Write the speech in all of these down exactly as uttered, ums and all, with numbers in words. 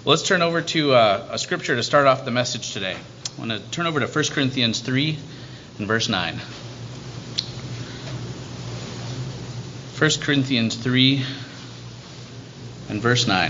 Well, let's turn over to uh, a scripture to start off the message today. I want to turn over to First Corinthians three and verse nine. First Corinthians three and verse nine.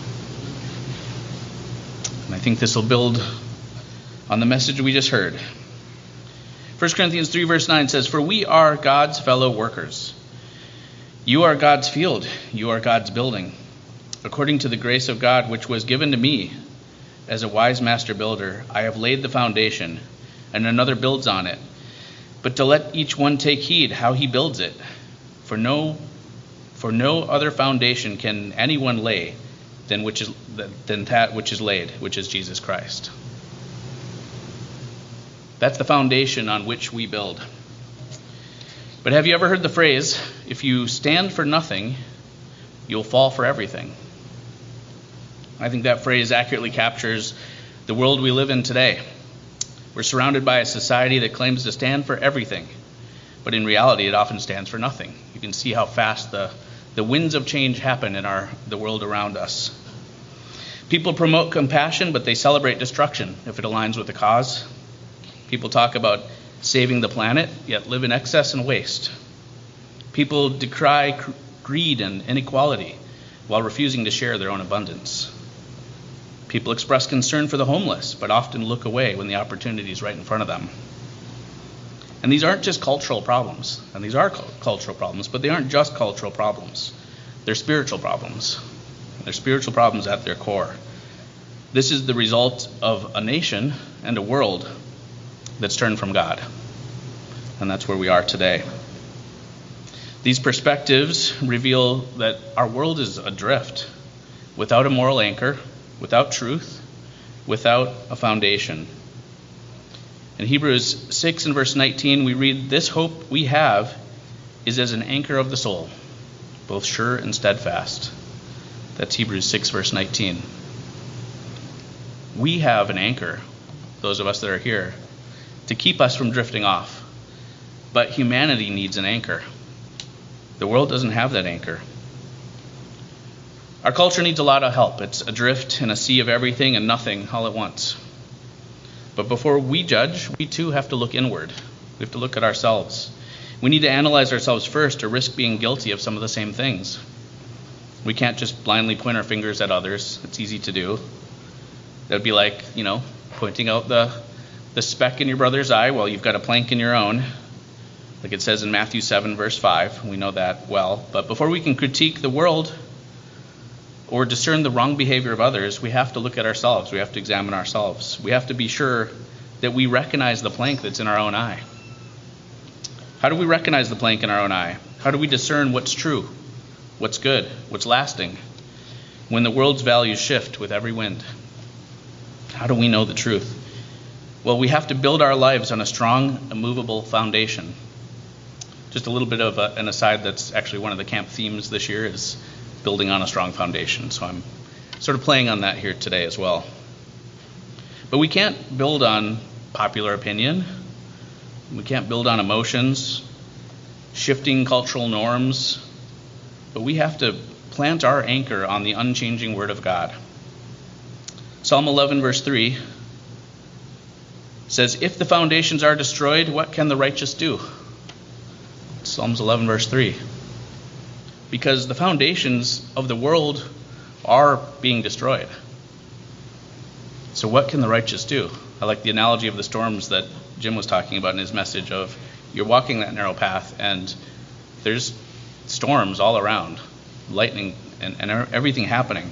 And I think this will build on the message we just heard. First Corinthians three verse nine says, "For we are God's fellow workers. You are God's field. You are God's building. According to the grace of God which was given to me as a wise master builder, I have laid the foundation, and another builds on it. But to let each one take heed how he builds it. For no, for no other foundation can anyone lay than which is than that which is laid, which is Jesus Christ." That's the foundation on which we build. But have you ever heard the phrase, "If you stand for nothing, you'll fall for everything"? I think that phrase accurately captures the world we live in today. We're surrounded by a society that claims to stand for everything, but in reality, it often stands for nothing. You can see how fast the, the winds of change happen in our the world around us. People promote compassion, but they celebrate destruction if it aligns with the cause. People talk about saving the planet, yet live in excess and waste. People decry cr- greed and inequality while refusing to share their own abundance. People express concern for the homeless, but often look away when the opportunity is right in front of them. And these aren't just cultural problems, and these are cu- cultural problems, but they aren't just cultural problems. They're spiritual problems. They're spiritual problems at their core. This is the result of a nation and a world that's turned from God. And that's where we are today. These perspectives reveal that our world is adrift, without a moral anchor, without truth, without a foundation. In Hebrews six and verse nineteen, we read, "This hope we have is as an anchor of the soul, both sure and steadfast." That's Hebrews six verse nineteen. We have an anchor, those of us that are here, to keep us from drifting off. But humanity needs an anchor. The world doesn't have that anchor. Our culture needs a lot of help. It's adrift in a sea of everything and nothing all at once. But before we judge, we too have to look inward. We have to look at ourselves. We need to analyze ourselves first to risk being guilty of some of the same things. We can't just blindly point our fingers at others. It's easy to do. That would be like, you know, pointing out the, the speck in your brother's eye while you've got a plank in your own. Like it says in Matthew seven verse five. We know that well. But before we can critique the world or discern the wrong behavior of others, we have to look at ourselves. We have to examine ourselves. We have to be sure that we recognize the plank that's in our own eye. How do we recognize the plank in our own eye? How do we discern what's true, what's good, what's lasting, when the world's values shift with every wind? How do we know the truth? Well, we have to build our lives on a strong, immovable foundation. Just a little bit of a, an aside, that's actually one of the camp themes this year is building on a strong foundation. So I'm sort of playing on that here today as well. But we can't build on popular opinion. We can't build on emotions, shifting cultural norms. But we have to plant our anchor on the unchanging Word of God. Psalm eleven verse three says, "If the foundations are destroyed, what can the righteous do?" Psalms eleven verse three. Because the foundations of the world are being destroyed. So what can the righteous do? I like the analogy of the storms that Jim was talking about in his message of you're walking that narrow path and there's storms all around, lightning and, and everything happening.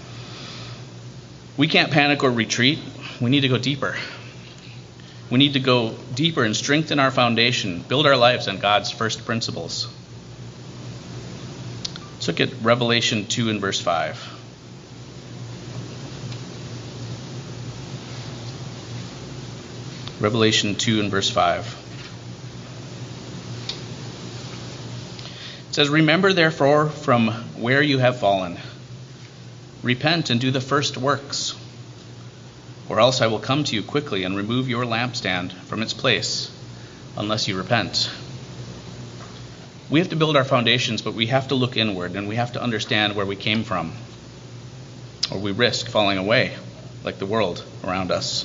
We can't panic or retreat. We need to go deeper. We need to go deeper and strengthen our foundation, build our lives on God's first principles. Let's look at Revelation two and verse five. Revelation two and verse five. It says, "Remember therefore from where you have fallen. Repent and do the first works, or else I will come to you quickly and remove your lampstand from its place, unless you repent." We have to build our foundations, but we have to look inward and we have to understand where we came from. or we risk falling away like the world around us.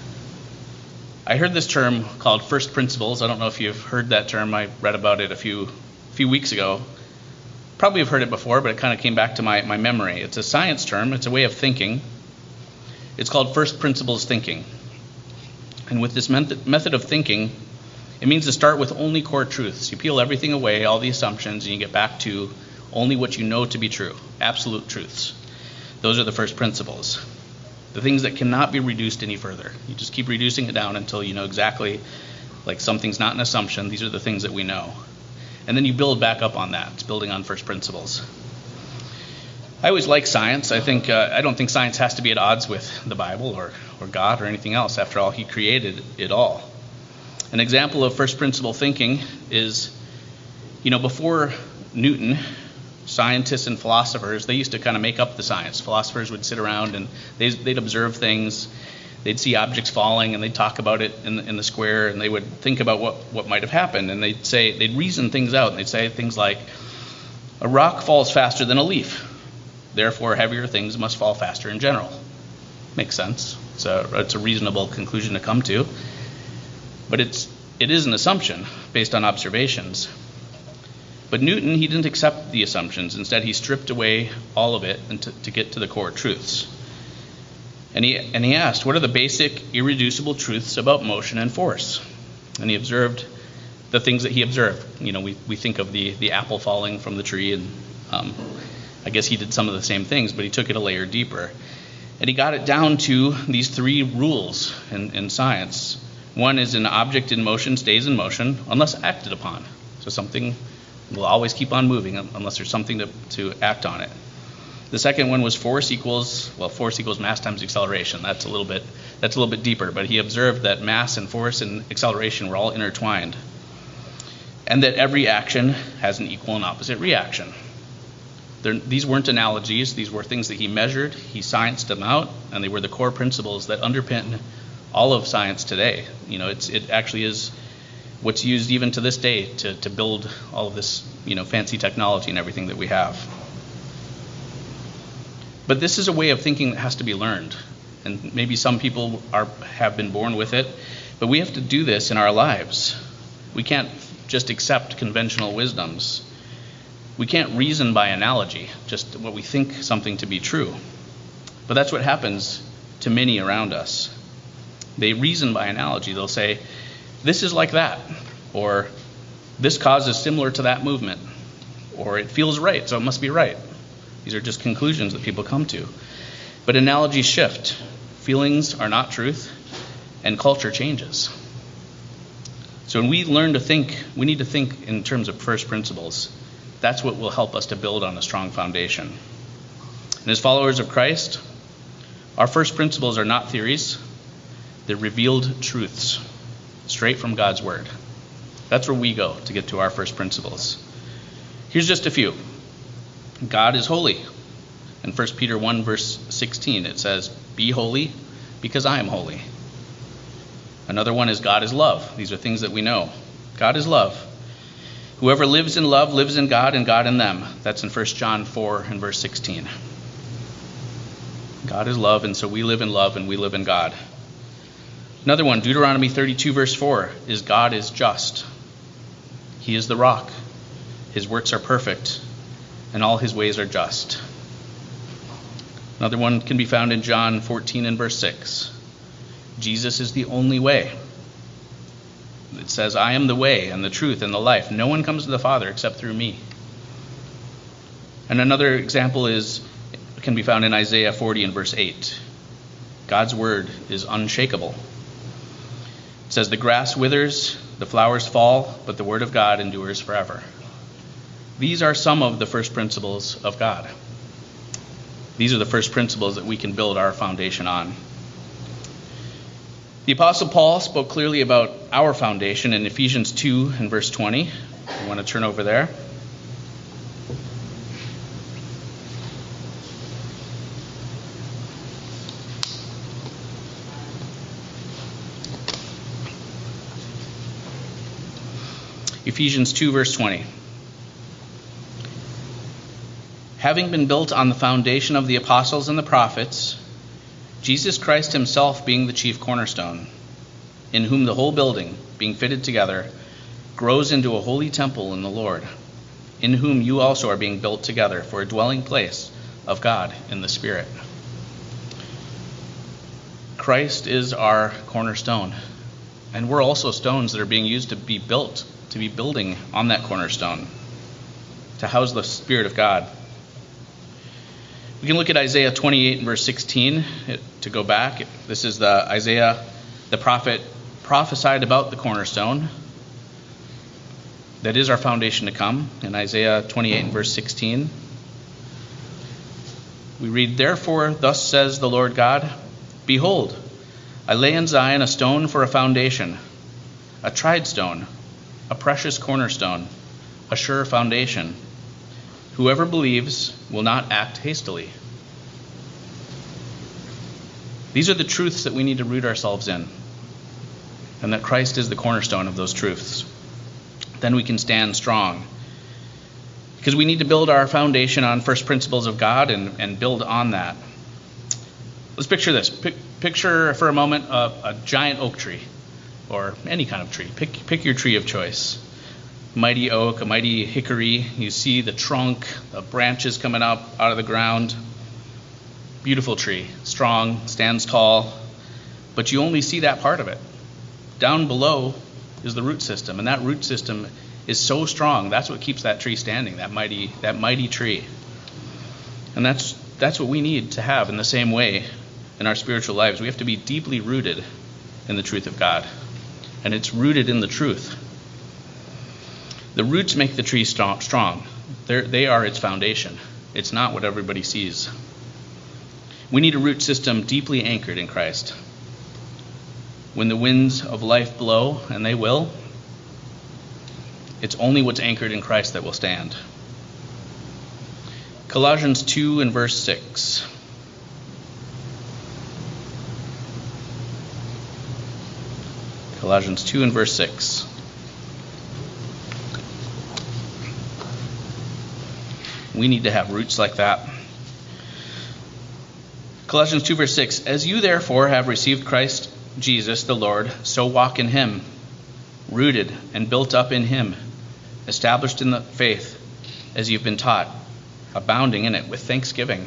I heard this term called first principles. I don't know if you've heard that term. I read about it a few few weeks ago. Probably have heard it before, but it kind of came back to my, my memory. It's a science term. It's a way of thinking. It's called first principles thinking. And with this method, method of thinking, it means to start with only core truths. You peel everything away, all the assumptions, and you get back to only what you know to be true, absolute truths. Those are the first principles. The things that cannot be reduced any further. You just keep reducing it down until you know exactly, like something's not an assumption. These are the things that we know. And then you build back up on that. It's building on first principles. I always like science. I think uh, I don't think science has to be at odds with the Bible or, or God or anything else. After all, he created it all. An example of first principle thinking is, you know, before Newton, scientists and philosophers, they used to kind of make up the science. Philosophers would sit around and they'd, they'd observe things. They'd see objects falling and they'd talk about it in the, in the square, and they would think about what, what might have happened. And they'd say, they'd reason things out, and they'd say things like, a rock falls faster than a leaf. Therefore, heavier things must fall faster in general. Makes sense. It's a, it's a reasonable conclusion to come to. But it's it is an assumption based on observations. But Newton, he didn't accept the assumptions. Instead, he stripped away all of it and to, to get to the core truths. And he and he asked, what are the basic, irreducible truths about motion and force? And he observed the things that he observed. You know, we, we think of the, the apple falling from the tree, and um, I guess he did some of the same things, but he took it a layer deeper. And he got it down to these three rules in, in science. One is an object in motion stays in motion unless acted upon. So something will always keep on moving unless there's something to, to act on it. The second one was force equals, well, force equals mass times acceleration. That's a little bit that's a little bit deeper, but he observed that mass and force and acceleration were all intertwined, and that every action has an equal and opposite reaction. They're, these weren't analogies. These were things that he measured. He scienced them out, and they were the core principles that underpin all of science today. You know, it's it actually is what's used even to this day to, to build all of this, you know, fancy technology and everything that we have. But this is a way of thinking that has to be learned. And maybe some people are have been born with it, but we have to do this in our lives. We can't just accept conventional wisdoms. We can't reason by analogy, just what we think something to be true. But that's what happens to many around us. They reason by analogy. They'll say, this is like that, or this cause is similar to that movement, or it feels right, so it must be right. These are just conclusions that people come to. But analogies shift. Feelings are not truth, and culture changes. So when we learn to think, we need to think in terms of first principles. That's what will help us to build on a strong foundation. And as followers of Christ, our first principles are not theories. They're revealed truths, straight from God's Word. That's where we go to get to our first principles. Here's just a few. God is holy. In First Peter one, verse sixteen, it says, be holy because I am holy. Another one is God is love. These are things that we know. God is love. Whoever lives in love lives in God and God in them. That's in First John four and verse sixteen. God is love, and so we live in love and we live in God. Another one, Deuteronomy thirty-two, verse four, is God is just. He is the rock. His works are perfect, and all his ways are just. Another one can be found in John fourteen and verse six. Jesus is the only way. It says, I am the way and the truth and the life. No one comes to the Father except through me. And another example is can be found in Isaiah forty and verse eight. God's word is unshakable. It says, the grass withers, the flowers fall, but the word of God endures forever. These are some of the first principles of God. These are the first principles that we can build our foundation on. The Apostle Paul spoke clearly about our foundation in Ephesians two and verse twenty. You want to turn over there? Ephesians two, verse twenty. having been built on the foundation of the apostles and the prophets, Jesus Christ himself being the chief cornerstone, in whom the whole building, being fitted together, grows into a holy temple in the Lord, in whom you also are being built together for a dwelling place of God in the Spirit. Christ is our cornerstone, and we're also stones that are being used to be built, to be building on that cornerstone, to house the Spirit of God. We can look at Isaiah twenty-eight and verse sixteen to go back. This is the Isaiah, the prophet, prophesied about the cornerstone. That is our foundation to come. In Isaiah twenty-eight and verse sixteen, we read, "Therefore, thus says the Lord God, Behold, I lay in Zion a stone for a foundation, a tried stone, a precious cornerstone, a sure foundation. Whoever believes will not act hastily." These are the truths that we need to root ourselves in, and that Christ is the cornerstone of those truths. Then we can stand strong. Because we need to build our foundation on first principles of God and, and build on that. Let's picture this. Pic- picture for a moment a, a giant oak tree, or any kind of tree. Pick, pick your tree of choice. Mighty oak, a mighty hickory. You see the trunk, the branches coming up out of the ground. Beautiful tree, strong, stands tall, but you only see that part of it. Down below is the root system, and that root system is so strong. That's what keeps that tree standing, that mighty that mighty tree. And that's that's what we need to have in the same way in our spiritual lives. We have to be deeply rooted in the truth of God, and it's rooted in the truth. The roots make the tree strong. They're, they are its foundation. It's not what everybody sees. We need a root system deeply anchored in Christ. When the winds of life blow, and they will, it's only what's anchored in Christ that will stand. Colossians two and verse six. Colossians two and verse six. We need to have roots like that. Colossians two verse six. "As you therefore have received Christ Jesus the Lord, so walk in him, rooted and built up in him, established in the faith as you've been taught, abounding in it with thanksgiving."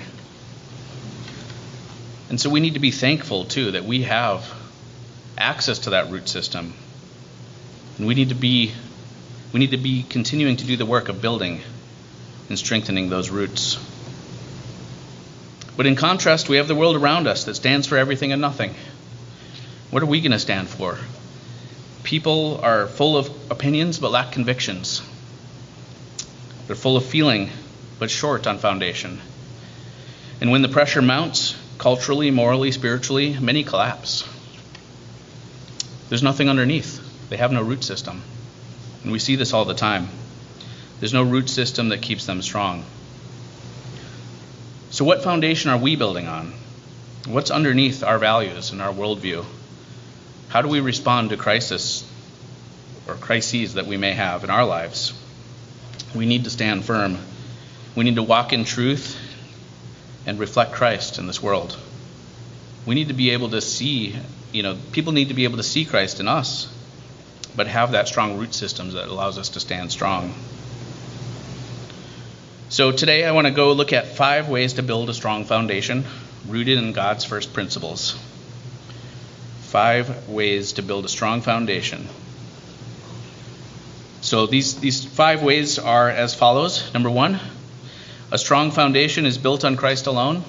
And so we need to be thankful too that we have access to that root system. And we need to be we need to be continuing to do the work of building and strengthening those roots. But in contrast, we have the world around us that stands for everything and nothing. What are we going to stand for? People are full of opinions but lack convictions. They're full of feeling but short on foundation. And when the pressure mounts, culturally, morally, spiritually, many collapse. There's nothing underneath. They have no root system. And we see this all the time. There's no root system that keeps them strong. So what foundation are we building on? What's underneath our values and our worldview? How do we respond to crisis or crises that we may have in our lives? We need to stand firm. We need to walk in truth and reflect Christ in this world. We need to be able to see, you know, people need to be able to see Christ in us, but have that strong root system that allows us to stand strong. So today I want to go look at five ways to build a strong foundation rooted in God's first principles. Five ways to build a strong foundation. So these, these five ways are as follows. Number one, a strong foundation is built on Christ alone.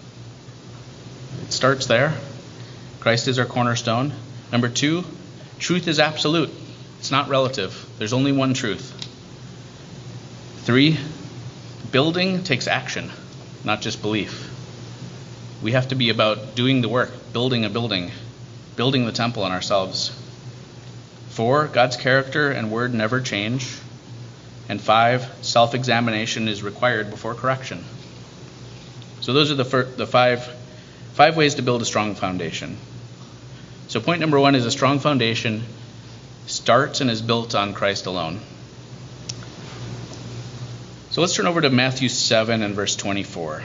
It starts there. Christ is our cornerstone. Number two, truth is absolute. It's not relative. There's only one truth. Three, building takes action, not just belief. We have to be about doing the work, building a building, building the temple on ourselves. Four, God's character and word never change. And five, self-examination is required before correction. So those are the, fir- the five, five ways to build a strong foundation. So point number one is a strong foundation starts and is built on Christ alone. So let's turn over to Matthew seven and verse twenty-four.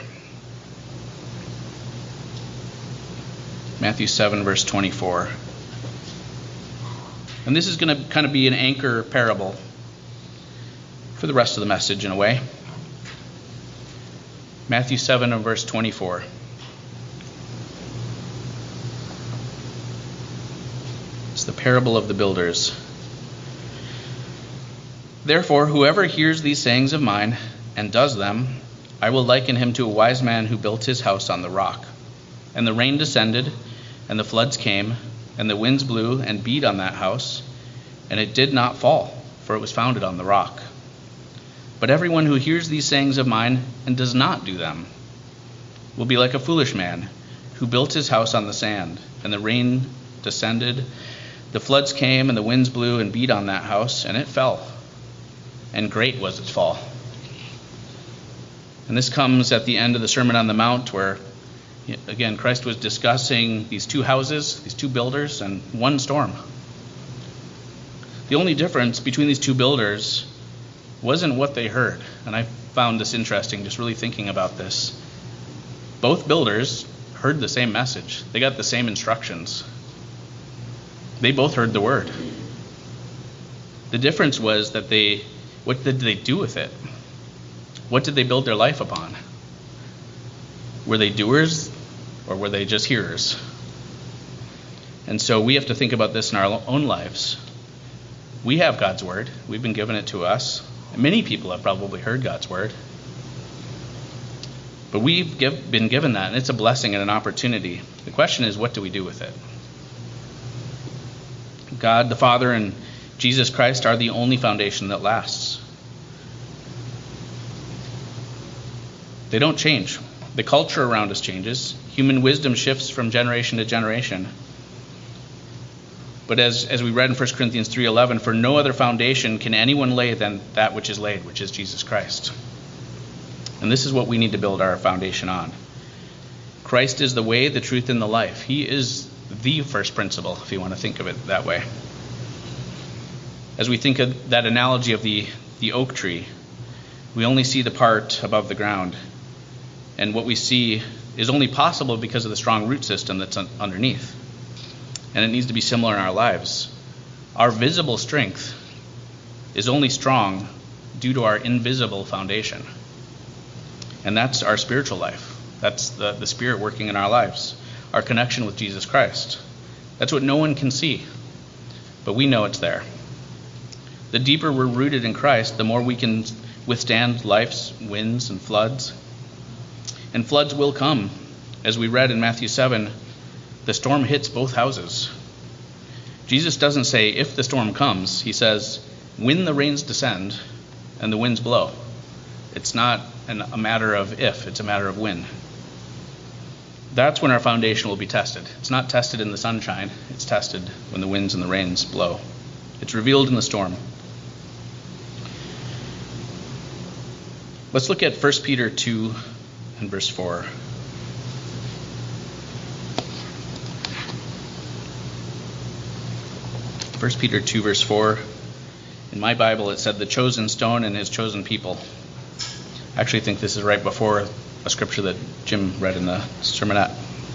Matthew seven, verse twenty-four. And this is going to kind of be an anchor parable for the rest of the message in a way. Matthew seven and verse twenty-four. It's the parable of the builders. Therefore, whoever hears these sayings of mine and does them, I will liken him to a wise man who built his house on the rock. And the rain descended, and the floods came, and the winds blew and beat on that house, and it did not fall, for it was founded on the rock. But everyone who hears these sayings of mine and does not do them will be like a foolish man who built his house on the sand, and the rain descended, the floods came, and the winds blew and beat on that house, and it fell. And great was its fall. And this comes at the end of the Sermon on the Mount, where, again, Christ was discussing these two houses, these two builders, and one storm. The only difference between these two builders wasn't what they heard. And I found this interesting, just really thinking about this. Both builders heard the same message. They got the same instructions. They both heard the word. The difference was that they What did they do with it? What did they build their life upon? Were they doers or were they just hearers? And so we have to think about this in our own lives. We have God's word. We've been given it to us. Many people have probably heard God's word. But we've give, been given that, and it's a blessing and an opportunity. The question is, what do we do with it? God the Father and Jesus Christ are the only foundation that lasts. They don't change. The culture around us changes. Human wisdom shifts from generation to generation. But as, as we read in First Corinthians three eleven, for no other foundation can anyone lay than that which is laid, which is Jesus Christ. And this is what we need to build our foundation on. Christ is the way, the truth, and the life. He is the first principle, if you want to think of it that way. As we think of that analogy of the, the oak tree, we only see the part above the ground. And what we see is only possible because of the strong root system that's un- underneath. And it needs to be similar in our lives. Our visible strength is only strong due to our invisible foundation. And that's our spiritual life. That's the, the Spirit working in our lives. Our connection with Jesus Christ. That's what no one can see. But we know it's there. The deeper we're rooted in Christ, the more we can withstand life's winds and floods. And floods will come. As we read in Matthew seven, the storm hits both houses. Jesus doesn't say if the storm comes. He says when the rains descend and the winds blow. It's not an, a matter of if, it's a matter of when. That's when our foundation will be tested. It's not tested in the sunshine. It's tested when the winds and the rains blow. It's revealed in the storm. Let's look at First Peter two and verse four. First Peter two, verse four. In my Bible, it said the chosen stone and his chosen people. I actually think this is right before a scripture that Jim read in the sermonette.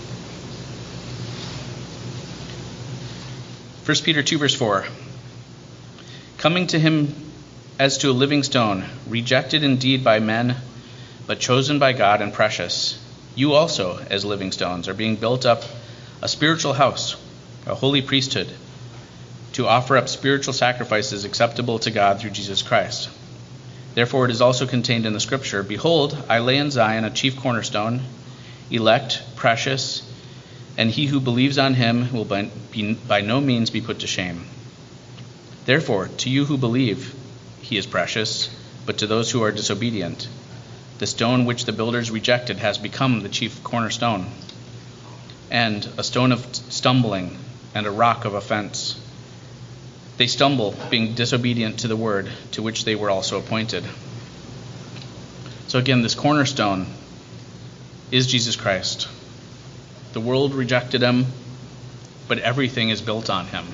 First Peter two, verse four. Coming to him as to a living stone, rejected indeed by men, but chosen by God and precious. You also, as living stones, are being built up a spiritual house, a holy priesthood, to offer up spiritual sacrifices acceptable to God through Jesus Christ. Therefore it is also contained in the scripture, behold, I lay in Zion a chief cornerstone, elect, precious, and he who believes on him will by, be, by no means be put to shame. Therefore, to you who believe, he is precious, but to those who are disobedient, the stone which the builders rejected has become the chief cornerstone, and a stone of stumbling and a rock of offense. They stumble, being disobedient to the word to which they were also appointed. So again, this cornerstone is Jesus Christ. The world rejected him, but everything is built on him.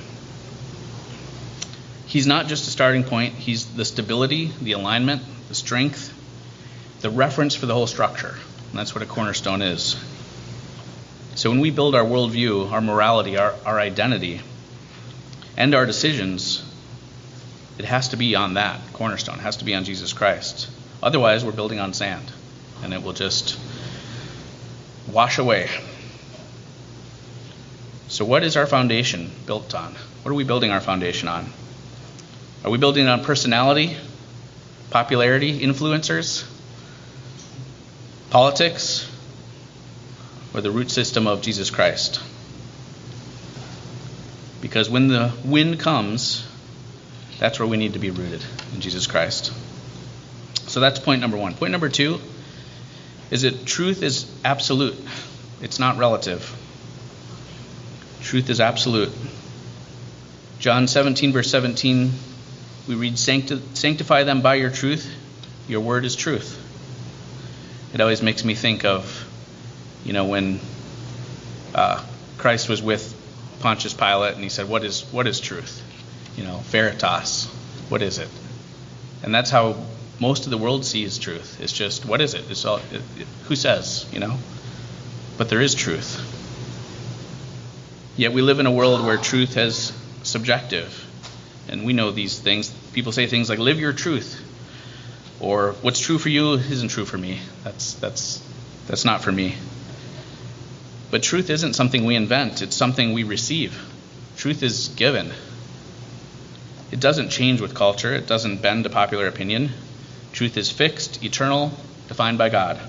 He's not just a starting point. He's the stability, the alignment, the strength, the reference for the whole structure. And that's what a cornerstone is. So when we build our worldview, our morality, our, our identity, and our decisions, it has to be on that cornerstone. It has to be on Jesus Christ. Otherwise, we're building on sand, and it will just wash away. So what is our foundation built on? What are we building our foundation on? Are we building it on personality, popularity, influencers, politics, or the root system of Jesus Christ? Because when the wind comes, that's where we need to be rooted, in Jesus Christ. So that's point number one. Point number two is that truth is absolute. It's not relative. Truth is absolute. John seventeen, verse seventeen, we read, Sancti- Sanctify them by your truth. Your word is truth. It always makes me think of, you know, when uh, Christ was with Pontius Pilate and he said, what is what is truth? You know, veritas. What is it? And that's how most of the world sees truth. It's just, what is it? It's all, it, it, who says, you know? But there is truth. Yet we live in a world where truth is subjective. And we know these things. People say things like, live your truth. Or, what's true for you isn't true for me. That's that's that's not for me. But truth isn't something we invent. It's something we receive. Truth is given. It doesn't change with culture. It doesn't bend to popular opinion. Truth is fixed, eternal, defined by God.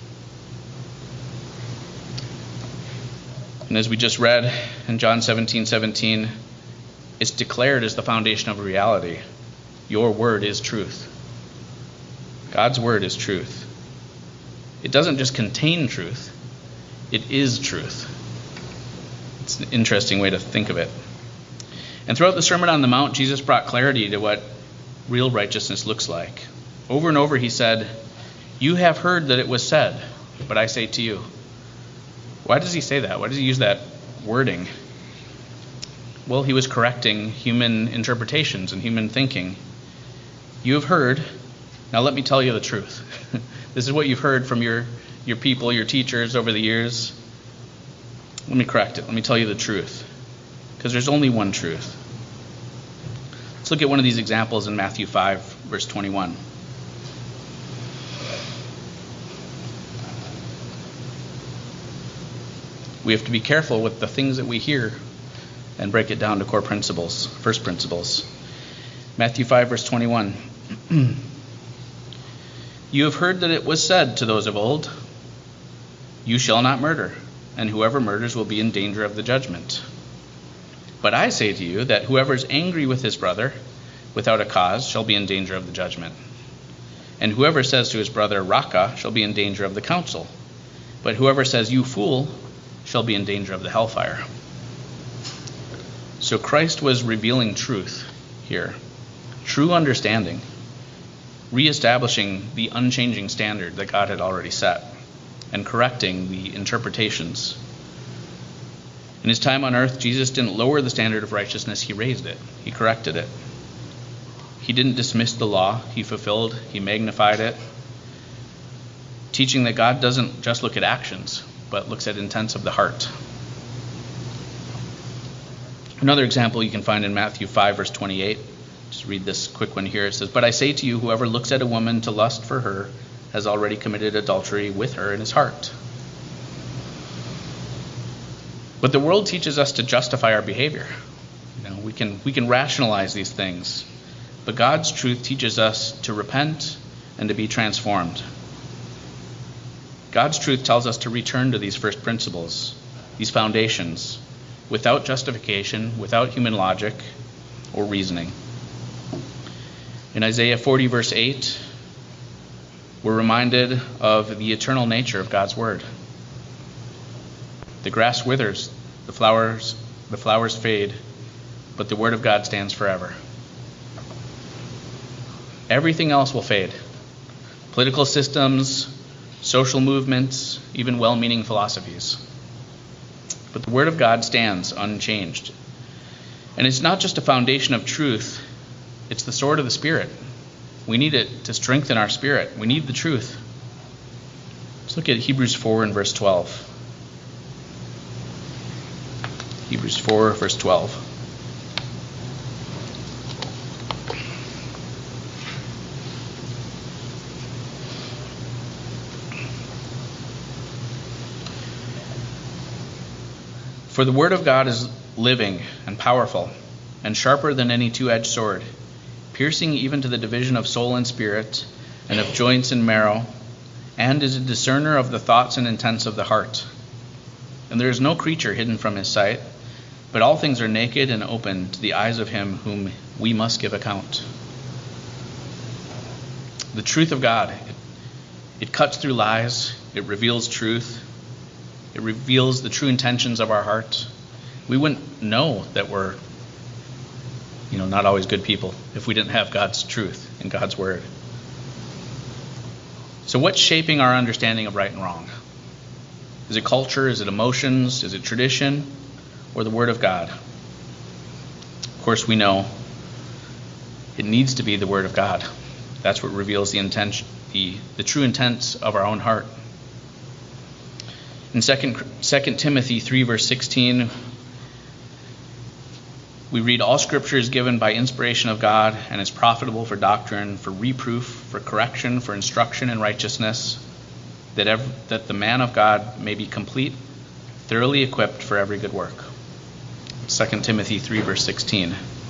And as we just read in John seventeen seventeen, it's declared as the foundation of reality. Your word is truth. God's word is truth. It doesn't just contain truth. It is truth. It's an interesting way to think of it. And throughout the Sermon on the Mount, Jesus brought clarity to what real righteousness looks like. Over and over he said, you have heard that it was said, but I say to you. Why does he say that? Why does he use that wording? Well, he was correcting human interpretations and human thinking. You have heard, now let me tell you the truth. This is what you've heard from your, your people, your teachers over the years. Let me correct it. Let me tell you the truth. Because there's only one truth. Let's look at one of these examples in Matthew five, verse twenty-one. We have to be careful with the things that we hear and break it down to core principles, first principles. Matthew five, verse twenty-one. You have heard that it was said to those of old, you shall not murder, and whoever murders will be in danger of the judgment. But I say to you that whoever is angry with his brother without a cause shall be in danger of the judgment. And whoever says to his brother, Raca, shall be in danger of the council. But whoever says, you fool, shall be in danger of the hellfire. So Christ was revealing truth here. True understanding. Reestablishing the unchanging standard that God had already set. And correcting the interpretations. In his time on earth, Jesus didn't lower the standard of righteousness, he raised it. He corrected it. He didn't dismiss the law, he fulfilled, he magnified it. Teaching that God doesn't just look at actions, but looks at intents of the heart. Another example you can find in Matthew five, verse twenty-eight. Just read this quick one here. It says, but I say to you, whoever looks at a woman to lust for her has already committed adultery with her in his heart. But the world teaches us to justify our behavior. You know, we can we can rationalize these things. But God's truth teaches us to repent and to be transformed. God's truth tells us to return to these first principles, these foundations, without justification, without human logic or reasoning. In Isaiah forty, verse eight, we're reminded of the eternal nature of God's word. The grass withers, the flowers, the flowers fade, but the word of God stands forever. Everything else will fade. Political systems, social movements, even well-meaning philosophies. But the word of God stands unchanged. And it's not just a foundation of truth, it's the sword of the Spirit. We need it to strengthen our spirit. We need the truth. Let's look at Hebrews four and verse twelve. Hebrews four, verse twelve. For the word of God is living and powerful, and sharper than any two-edged sword, piercing even to the division of soul and spirit, and of joints and marrow, and is a discerner of the thoughts and intents of the heart. And there is no creature hidden from his sight, but all things are naked and open to the eyes of him whom we must give account. The truth of God, it, it cuts through lies, it reveals truth, it reveals the true intentions of our heart. We wouldn't know that we're, you know, not always good people if we didn't have God's truth and God's word. So what's shaping our understanding of right and wrong? Is it culture? Is it emotions? Is it tradition? Or the word of God? Of course, we know it needs to be the word of God. That's what reveals the intention, the, the true intents of our own heart. In Second Timothy three, verse sixteen, we read, all scripture is given by inspiration of God and is profitable for doctrine, for reproof, for correction, for instruction in righteousness, that, every, that the man of God may be complete, thoroughly equipped for every good work. Second Timothy three, verse sixteen.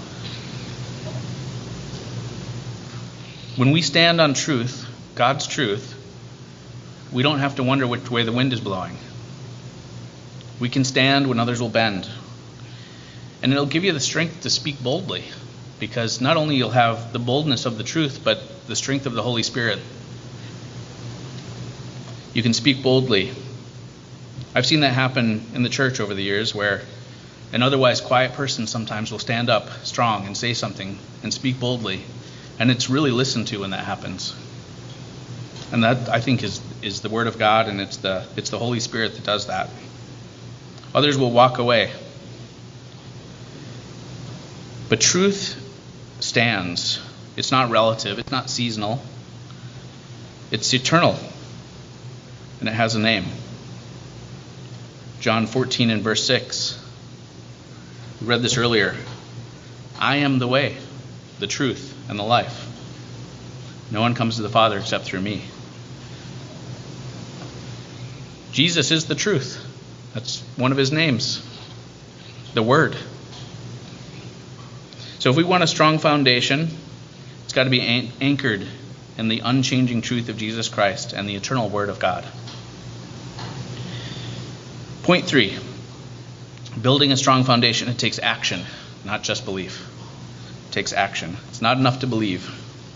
When we stand on truth, God's truth, we don't have to wonder which way the wind is blowing. We can stand when others will bend. And it'll give you the strength to speak boldly, because not only you'll have the boldness of the truth, but the strength of the Holy Spirit. You can speak boldly. I've seen that happen in the church over the years, where an otherwise quiet person sometimes will stand up strong and say something and speak boldly. And it's really listened to when that happens. And that, I think, is, is the Word of God, and it's the it's the Holy Spirit that does that. Others will walk away. But truth stands. It's not relative. It's not seasonal. It's eternal. And it has a name. John fourteen and verse six. We read this earlier. I am the way, the truth, and the life. No one comes to the Father except through me. Jesus is the truth. That's one of his names. The Word. So if we want a strong foundation, it's got to be an- anchored in the unchanging truth of Jesus Christ and the eternal Word of God. Point three. Building a strong foundation, it takes action, not just belief. It takes action. It's not enough to believe.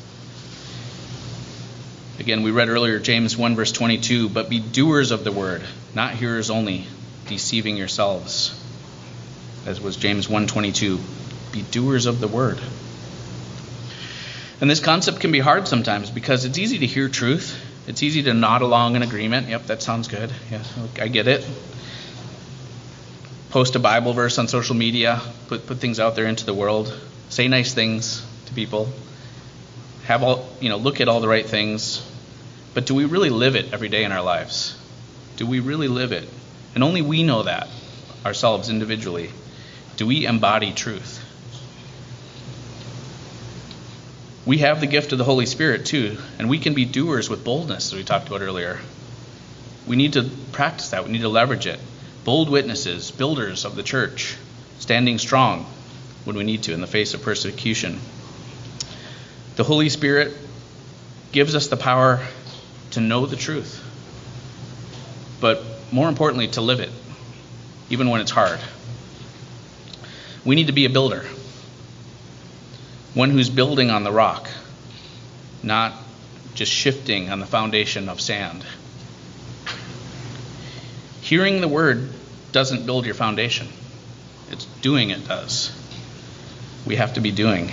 Again, we read earlier James one verse twenty-two, but be doers of the word, not hearers only, deceiving yourselves. As was James one twenty-two. Be doers of the word. And this concept can be hard sometimes because it's easy to hear truth. It's easy to nod along in agreement. Yep, that sounds good. Yeah, I get it. Post a Bible verse on social media, put put things out there into the world, say nice things to people, have all you know, look at all the right things. But do we really live it every day in our lives? Do we really live it? And only we know that, ourselves individually. Do we embody truth? We have the gift of the Holy Spirit too, and we can be doers with boldness, as we talked about earlier. We need to practice that. We need to leverage it. Bold witnesses, builders of the church, standing strong when we need to in the face of persecution. The Holy Spirit gives us the power to know the truth, but more importantly, to live it, even when it's hard. We need to be a builder, one who's building on the rock, not just shifting on the foundation of sand. Hearing the word doesn't build your foundation. It's doing it does. We have to be doing.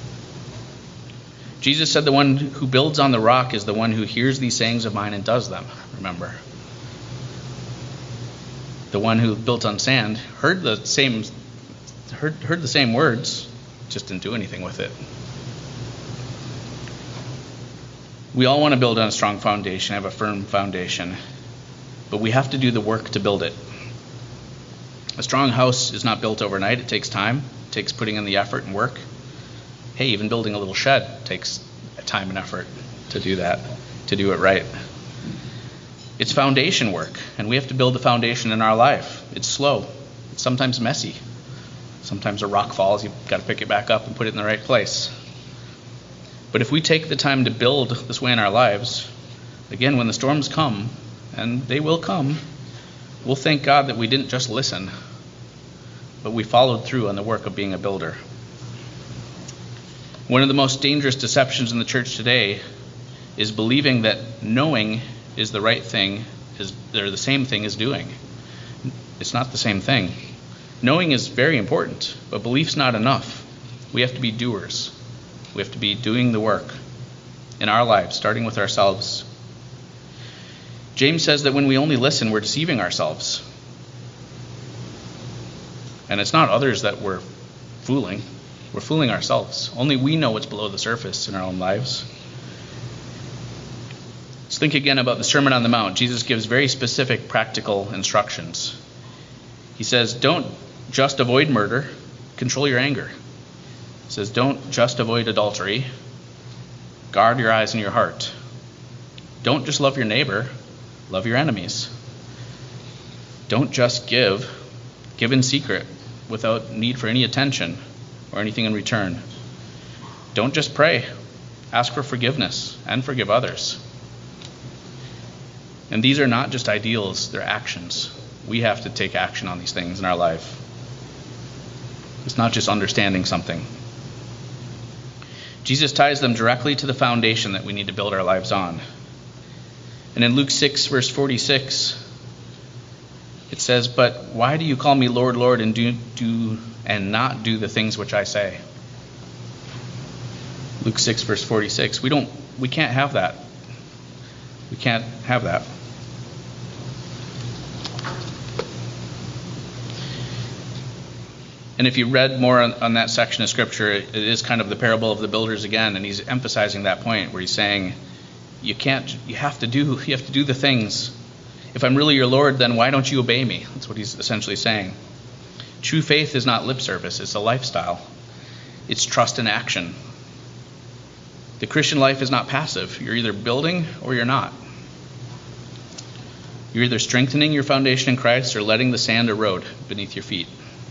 Jesus said the one who builds on the rock is the one who hears these sayings of mine and does them, remember. The one who built on sand heard the same heard, heard the same words, just didn't do anything with it. We all want to build on a strong foundation, have a firm foundation. but we have to do the work to build it. A strong house is not built overnight. It takes time. It takes putting in the effort and work. Hey, even building a little shed takes time and effort to do that, to do it right. It's foundation work, and we have to build the foundation in our life. It's slow. It's sometimes messy. Sometimes a rock falls. You've got to pick it back up and put it in the right place. But if we take the time to build this way in our lives, again, when the storms come, and they will come, we'll thank God that we didn't just listen, but we followed through on the work of being a builder. One of the most dangerous deceptions in the church today is believing that knowing is the right thing, is they're the same thing as doing. It's not the same thing. Knowing is very important, but belief's not enough. We have to be doers. We have to be doing the work in our lives, starting with ourselves. James says that when we only listen, we're deceiving ourselves. And it's not others that we're fooling. We're fooling ourselves. Only we know what's below the surface in our own lives. Let's think again about the Sermon on the Mount. Jesus gives very specific practical instructions. He says, don't just avoid murder, control your anger. He says, don't just avoid adultery, guard your eyes and your heart. Don't just love your neighbor, love your enemies. Don't just give, give in secret without need for any attention or anything in return. Don't just pray, ask for forgiveness and forgive others. And these are not just ideals, they're actions. We have to take action on these things in our life. It's not just understanding something. Jesus ties them directly to the foundation that we need to build our lives on. And in Luke six, verse forty-six, it says, "But why do you call me Lord, Lord, and do, do and not do the things which I say?" Luke six, verse forty-six. We don't, we can't have that. We can't have that. And if you read more on, on that section of Scripture, it is kind of the parable of the builders again, and he's emphasizing that point where he's saying, you can't, you have to do, you have to do the things. If I'm really your Lord, then why don't you obey me? That's what he's essentially saying. True faith is not lip service, it's a lifestyle. It's trust in action. The Christian life is not passive. You're either building or you're not. You're either strengthening your foundation in Christ or letting the sand erode beneath your feet.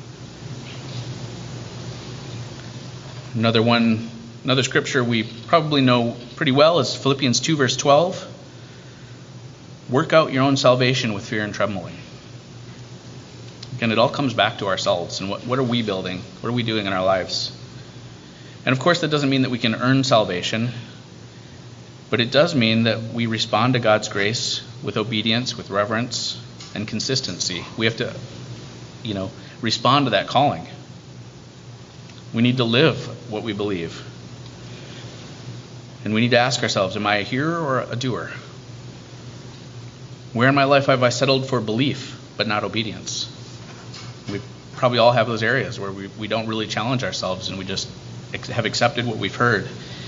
Another one, another scripture we probably know pretty well is Philippians two, verse twelve. Work out your own salvation with fear and trembling. Again, it all comes back to ourselves and what, what are we building? What are we doing in our lives? And of course, that doesn't mean that we can earn salvation, but it does mean that we respond to God's grace with obedience, with reverence, and consistency. We have to, you know, respond to that calling. We need to live what we believe. And we need to ask ourselves, am I a hearer or a doer? Where in my life have I settled for belief but not obedience? We probably all have those areas where we, we don't really challenge ourselves and we just ex- have accepted what we've heard.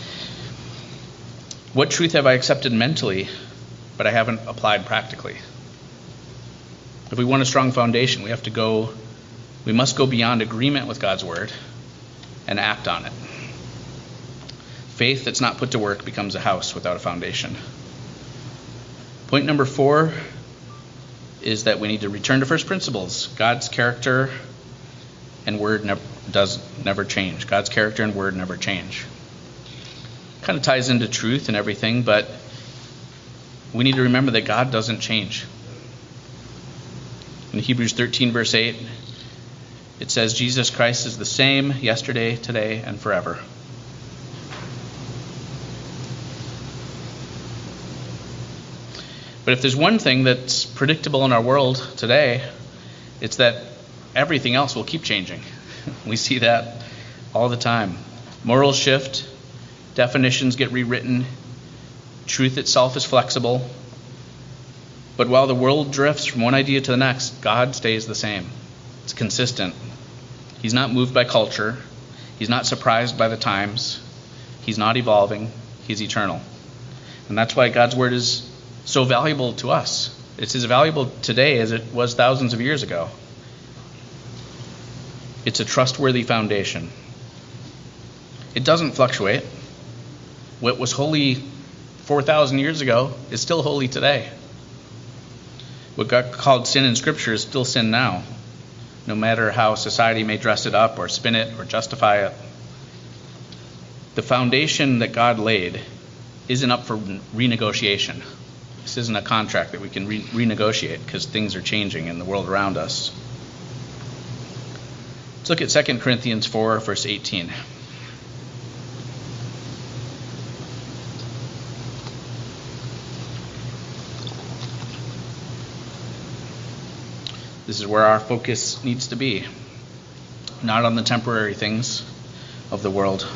What truth have I accepted mentally but I haven't applied practically? If we want a strong foundation, we have to go, we must go beyond agreement with God's word and act on it. Faith that's not put to work becomes a house without a foundation. Point number four is that we need to return to first principles. God's character and word never, does never change. God's character and word never change. Kind of ties into truth and everything, but we need to remember that God doesn't change. In Hebrews thirteen, verse eight, it says, Jesus Christ is the same yesterday, today, and forever. But if there's one thing that's predictable in our world today, it's that everything else will keep changing. We see that all the time. Morals shift, definitions get rewritten, truth itself is flexible. But while the world drifts from one idea to the next, God stays the same. It's consistent. He's not moved by culture. He's not surprised by the times. He's not evolving. He's eternal. And that's why God's word is so valuable to us. It's as valuable today as it was thousands of years ago. It's a trustworthy foundation. It doesn't fluctuate. What was holy four thousand years ago is still holy today. What God called sin in Scripture is still sin now, no matter how society may dress it up or spin it or justify it. The foundation that God laid isn't up for renegotiation. This isn't a contract that we can re- renegotiate because things are changing in the world around us. Let's look at Second Corinthians four, verse eighteen. This is where our focus needs to be, not on the temporary things of the world.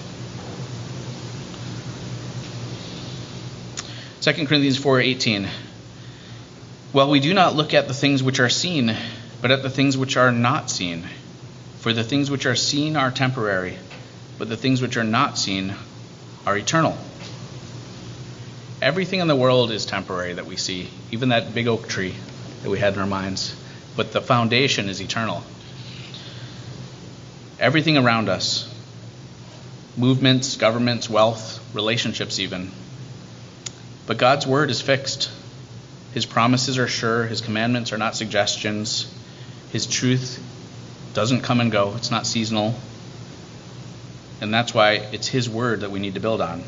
Second Corinthians four eighteen. Well, we do not look at the things which are seen, but at the things which are not seen. For the things which are seen are temporary, but the things which are not seen are eternal. Everything in the world is temporary that we see, even that big oak tree that we had in our minds. But the foundation is eternal. Everything around us, movements, governments, wealth, relationships even. But God's word is fixed. His promises are sure. His commandments are not suggestions. His truth doesn't come and go. It's not seasonal. And that's why it's his word that we need to build on.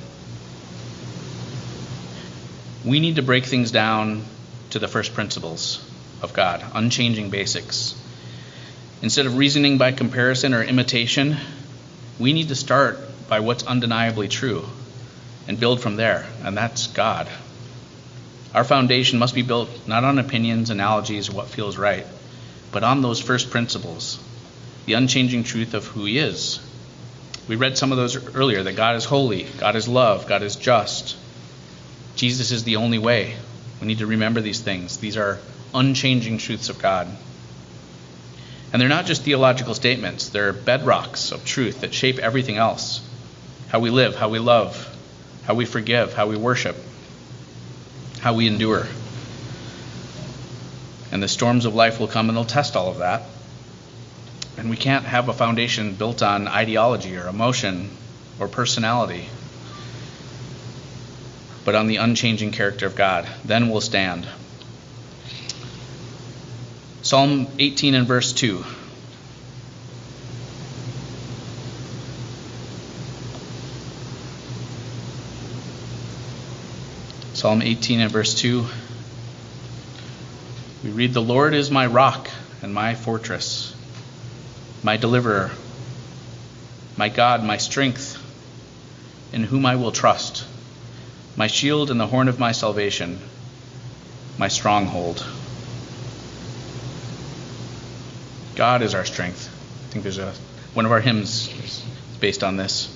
We need to break things down to the first principles of God, unchanging basics. Instead of reasoning by comparison or imitation, we need to start by what's undeniably true and build from there, and that's God. Our foundation must be built not on opinions, analogies, or what feels right, but on those first principles, the unchanging truth of who he is. We read some of those earlier, that God is holy, God is love, God is just. Jesus is the only way. We need to remember these things. These are unchanging truths of God. And they're not just theological statements. They're bedrocks of truth that shape everything else. How we live, how we love, how we forgive, how we worship, how we endure. And the storms of life will come and they'll test all of that. And we can't have a foundation built on ideology or emotion or personality, but on the unchanging character of God. Then we'll stand. Psalm eighteen and verse two. Psalm eighteen and verse two. We read, "The Lord is my rock and my fortress, my deliverer, my God, my strength, in whom I will trust, my shield and the horn of my salvation, my stronghold." God is our strength. I think there's a one of our hymns is based on this.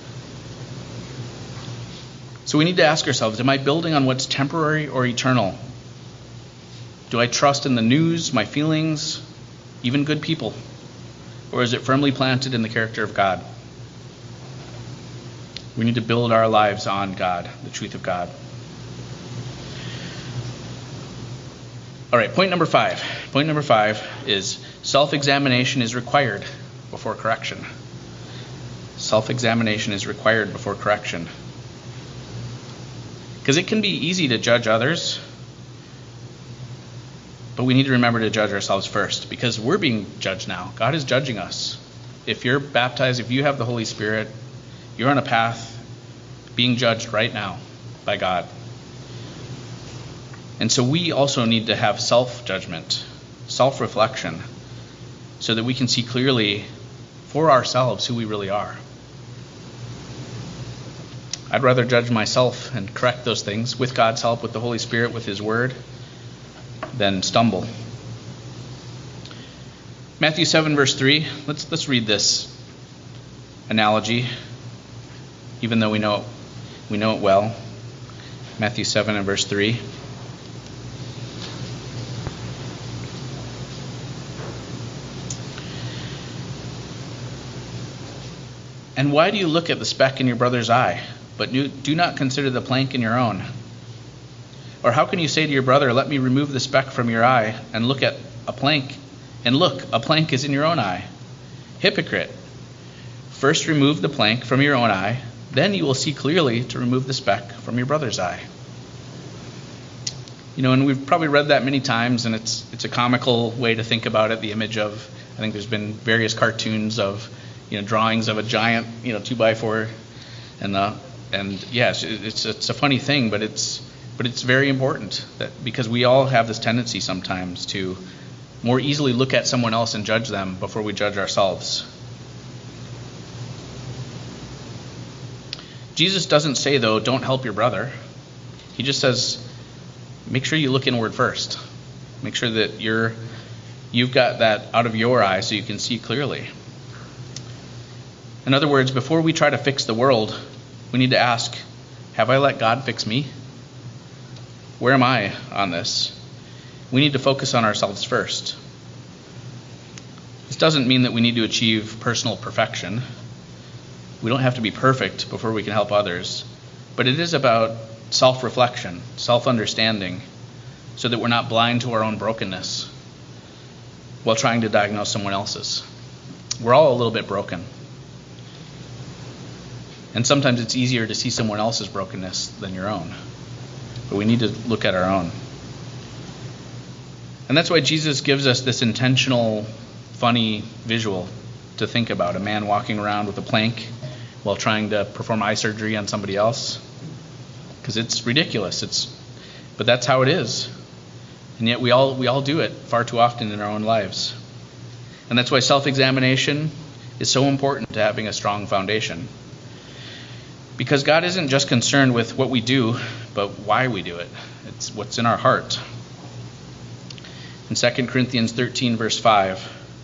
So we need to ask ourselves, am I building on what's temporary or eternal? Do I trust in the news, my feelings, even good people? Or is it firmly planted in the character of God? We need to build our lives on God, the truth of God. All right, point number five. Point number five is self-examination is required before correction. Self-examination is required before correction. Because it can be easy to judge others, but we need to remember to judge ourselves first, because we're being judged now. God is judging us. If you're baptized, if you have the Holy Spirit, you're on a path being judged right now by God. And so we also need to have self-judgment, self-reflection, so that we can see clearly for ourselves who we really are. I'd rather judge myself and correct those things with God's help, with the Holy Spirit, with his word, than stumble. Matthew seven, verse three. Let's let's read this analogy, even though we know it, we know it well. Matthew seven and verse three. And why do you look at the speck in your brother's eye, but do not consider the plank in your own? Or how can you say to your brother, let me remove the speck from your eye, and look at a plank, and look, a plank is in your own eye? Hypocrite! First remove the plank from your own eye, then you will see clearly to remove the speck from your brother's eye. You know, and we've probably read that many times, and it's it's a comical way to think about it, the image of, I think there's been various cartoons of, you know, drawings of a giant, you know, two by four, and uh, and yes, it's it's a funny thing, but it's but it's very important that because we all have this tendency sometimes to more easily look at someone else and judge them before we judge ourselves. Jesus doesn't say, though, don't help your brother. He just says, make sure you look inward first. Make sure that you're you've got that out of your eye so you can see clearly. In other words, before we try to fix the world, we need to ask, have I let God fix me? Where am I on this? We need to focus on ourselves first. This doesn't mean that we need to achieve personal perfection. We don't have to be perfect before we can help others. But it is about self-reflection, self-understanding, so that we're not blind to our own brokenness while trying to diagnose someone else's. We're all a little bit broken. And sometimes it's easier to see someone else's brokenness than your own. But we need to look at our own. And that's why Jesus gives us this intentional, funny visual to think about. A man walking around with a plank while trying to perform eye surgery on somebody else. Because it's ridiculous. It's, but that's how it is. And yet we all we all do it far too often in our own lives. And that's why self-examination is so important to having a strong foundation. Because God isn't just concerned with what we do, but why we do it. It's what's in our heart. In Second Corinthians thirteen, verse five,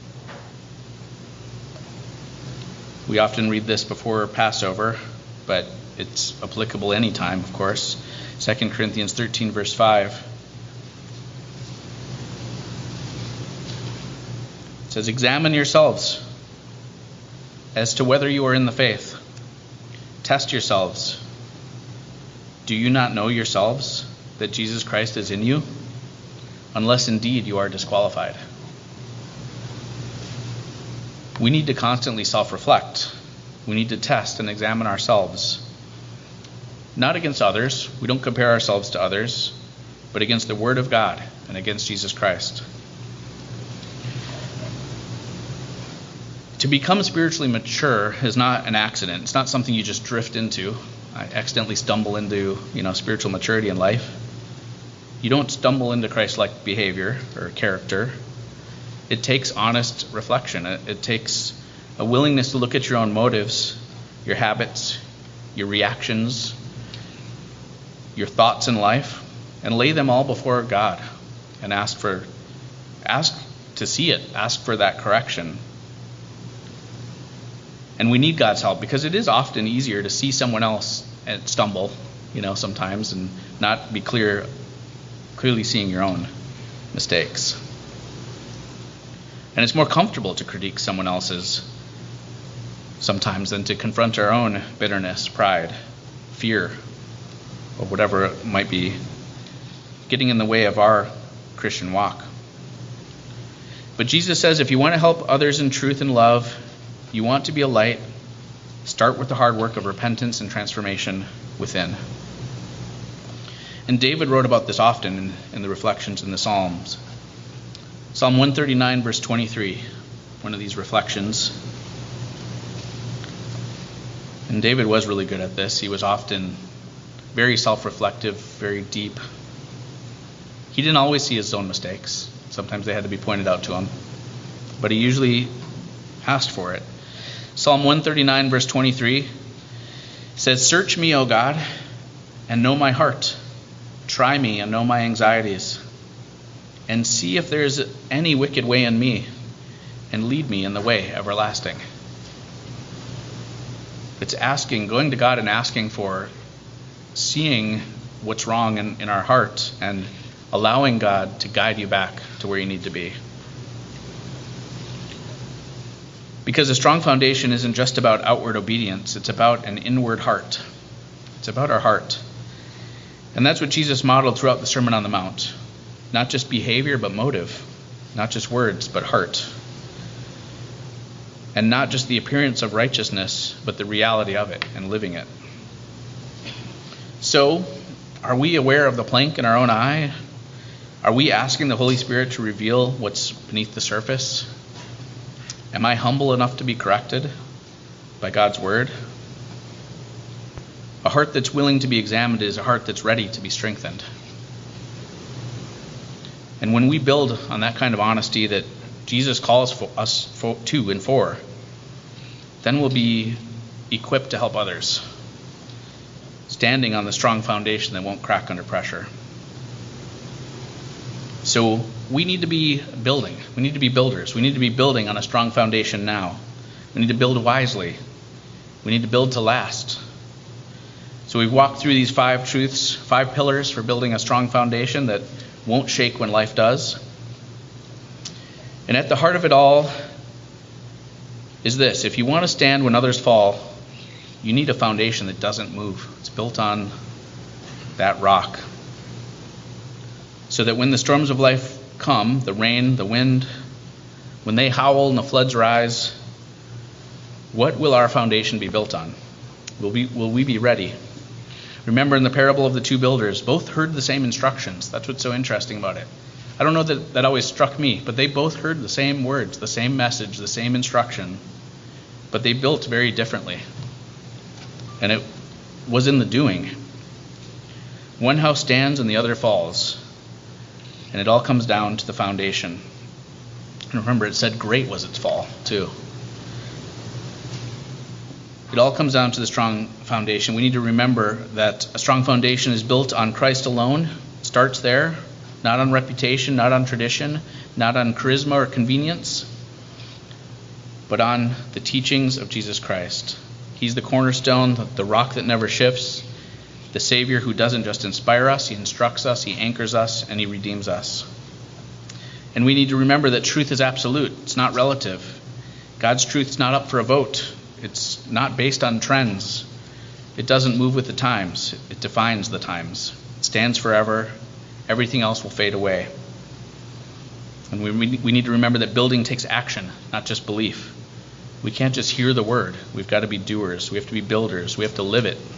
we often read this before Passover, but it's applicable anytime, of course. Second Corinthians thirteen, verse five. It says, examine yourselves as to whether you are in the faith. Test yourselves. Do you not know yourselves that Jesus Christ is in you? Unless indeed you are disqualified. We need to constantly self-reflect. We need to test and examine ourselves. Not against others. We don't compare ourselves to others, but against the Word of God and against Jesus Christ. To become spiritually mature is not an accident. It's not something you just drift into. I accidentally stumble into, you know, spiritual maturity in life. You don't stumble into Christ-like behavior or character. It takes honest reflection. It, it takes a willingness to look at your own motives, your habits, your reactions, your thoughts in life, and lay them all before God and ask for, ask to see it, ask for that correction. And we need God's help because it is often easier to see someone else and stumble, you know, sometimes and not be clear, clearly seeing your own mistakes. And it's more comfortable to critique someone else's sometimes than to confront our own bitterness, pride, fear, or whatever it might be getting in the way of our Christian walk. But Jesus says if you want to help others in truth and love, you want to be a light, start with the hard work of repentance and transformation within. And David wrote about this often in, in the reflections in the Psalms. Psalm one thirty-nine, verse twenty-three, one of these reflections. And David was really good at this. He was often very self-reflective, very deep. He didn't always see his own mistakes. Sometimes they had to be pointed out to him. But he usually asked for it. Psalm one thirty-nine, verse twenty-three says, search me, O God, and know my heart. Try me and know my anxieties. And see if there is any wicked way in me, and lead me in the way everlasting. It's asking, going to God and asking for, seeing what's wrong in, in our heart, and allowing God to guide you back to where you need to be. Because a strong foundation isn't just about outward obedience, it's about an inward heart. It's about our heart. And that's what Jesus modeled throughout the Sermon on the Mount. Not just behavior, but motive. Not just words, but heart. And not just the appearance of righteousness, but the reality of it and living it. So, are we aware of the plank in our own eye? Are we asking the Holy Spirit to reveal what's beneath the surface? Am I humble enough to be corrected by God's word? A heart that's willing to be examined is a heart that's ready to be strengthened. And when we build on that kind of honesty that Jesus calls for us for, to and for, then we'll be equipped to help others, standing on the strong foundation that won't crack under pressure. So we need to be building. We need to be builders. We need to be building on a strong foundation now. We need to build wisely. We need to build to last. So we've walked through these five truths, five pillars for building a strong foundation that won't shake when life does. And at the heart of it all is this: if you want to stand when others fall, you need a foundation that doesn't move. It's built on that rock. So that when the storms of life come, the rain, the wind, when they howl and the floods rise, what will our foundation be built on? Will we, will we be ready? Remember, in the parable of the two builders, both heard the same instructions. That's what's so interesting about it. I don't know that that always struck me, but they both heard the same words, the same message, the same instruction, but they built very differently. And it was in the doing. One house stands and the other falls. And it all comes down to the foundation. And remember, it said great was its fall, too. It all comes down to the strong foundation. We need to remember that a strong foundation is built on Christ alone. It starts there, not on reputation, not on tradition, not on charisma or convenience, but on the teachings of Jesus Christ. He's the cornerstone, the rock that never shifts, the Savior who doesn't just inspire us, he instructs us, he anchors us, and he redeems us. And we need to remember that truth is absolute. It's not relative. God's truth is not up for a vote. It's not based on trends. It doesn't move with the times. It defines the times. It stands forever. Everything else will fade away. And we, we need to remember that building takes action, not just belief. We can't just hear the word. We've got to be doers. We have to be builders. We have to live it.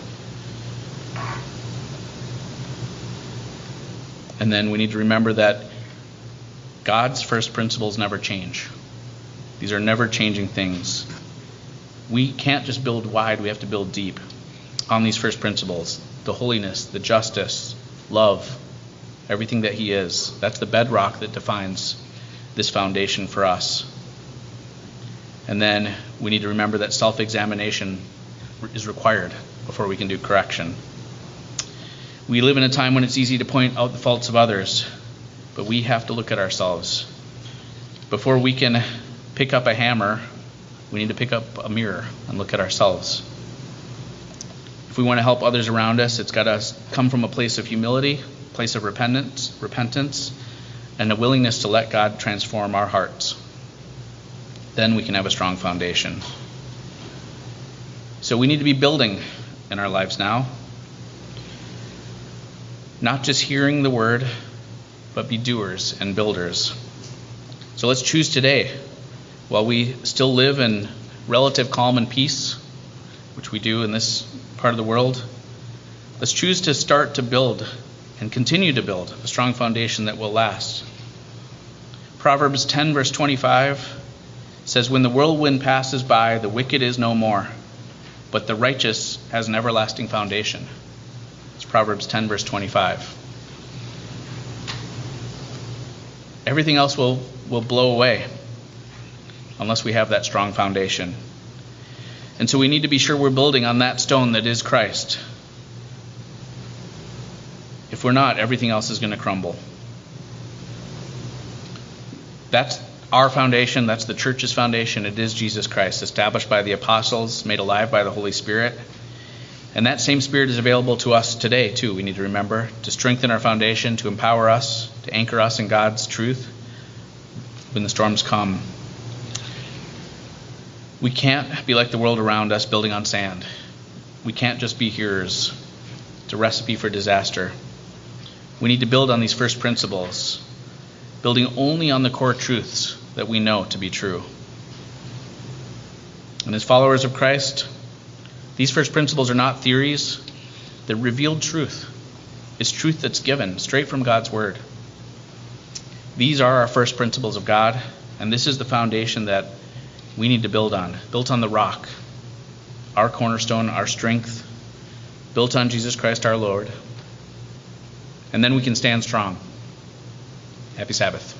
And then we need to remember that God's first principles never change. These are never changing things. We can't just build wide, we have to build deep on these first principles. The holiness, the justice, love, everything that he is. That's the bedrock that defines this foundation for us. And then we need to remember that self-examination is required before we can do correction. We live in a time when it's easy to point out the faults of others, but we have to look at ourselves. Before we can pick up a hammer, we need to pick up a mirror and look at ourselves. If we want to help others around us, it's got to come from a place of humility, a place of repentance, repentance, and a willingness to let God transform our hearts. Then we can have a strong foundation. So we need to be building in our lives now. Not just hearing the word, but be doers and builders. So let's choose today, while we still live in relative calm and peace, which we do in this part of the world, let's choose to start to build and continue to build a strong foundation that will last. Proverbs ten verse twenty-five says, "When the whirlwind passes by, the wicked is no more, but the righteous has an everlasting foundation." It's Proverbs ten verse twenty-five. Everything else will, will blow away unless we have that strong foundation. And so we need to be sure we're building on that stone that is Christ. If we're not, everything else is going to crumble. That's our foundation. That's the church's foundation. It is Jesus Christ, established by the apostles, made alive by the Holy Spirit. And that same Spirit is available to us today, too, we need to remember, to strengthen our foundation, to empower us, to anchor us in God's truth when the storms come. We can't be like the world around us, building on sand. We can't just be hearers. It's a recipe for disaster. We need to build on these first principles, building only on the core truths that we know to be true. And as followers of Christ, these first principles are not theories. They're revealed truth. It's truth that's given straight from God's word. These are our first principles of God, and this is the foundation that we need to build on, built on the rock, our cornerstone, our strength, built on Jesus Christ our Lord. And then we can stand strong. Happy Sabbath.